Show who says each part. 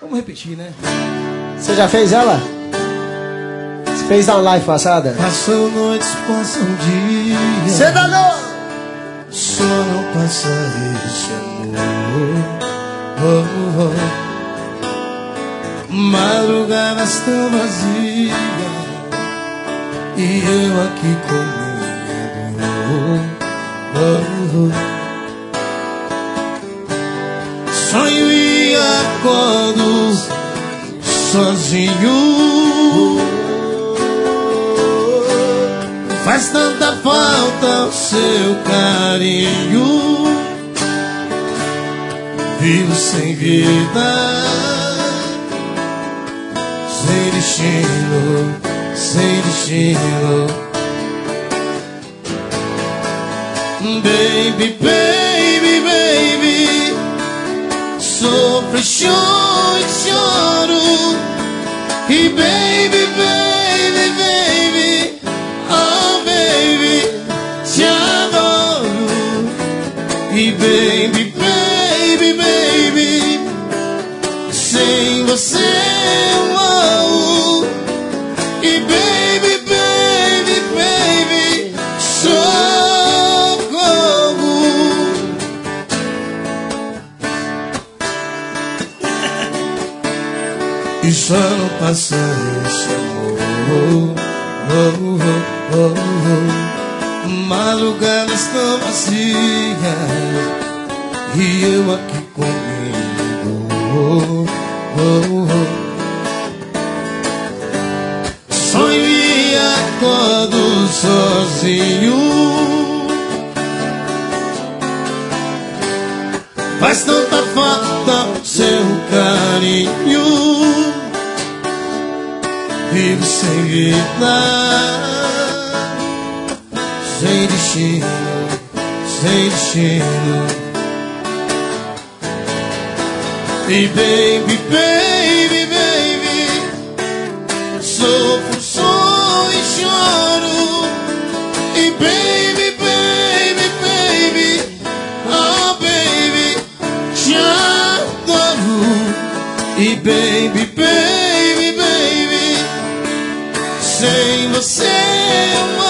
Speaker 1: Vamos repetir, né?
Speaker 2: Você já fez ela? Você fez na live passada?
Speaker 1: Passam noites, passam dias.
Speaker 2: Cê danou!
Speaker 1: Só não passa esse amor. Oh, oh. Madrugadas tão vazias e eu aqui com medo. Oh, oh. Sonho e acordo sozinho. Faz tanta falta o seu carinho. Vivo sem vida, sem destino, sem destino. Baby, baby, baby, sofro, choro, choro. E baby, baby, baby, oh baby, te adoro. E baby, baby, baby, sem você eu morro. E baby, baby, baby, socorro. E só não passa esse amor. Oh, oh, oh, oh. Madrugadas tão vazias e eu aqui comigo. Oh, oh, oh. Sonho e acordo sozinho. Faz tanta falta seu carinho. Vivo sem vida, sem destino, sem destino. E baby, baby, baby, sofro, sonho e choro. E baby, baby, baby, oh baby, te adoro. E baby, baby, baby, sem você eu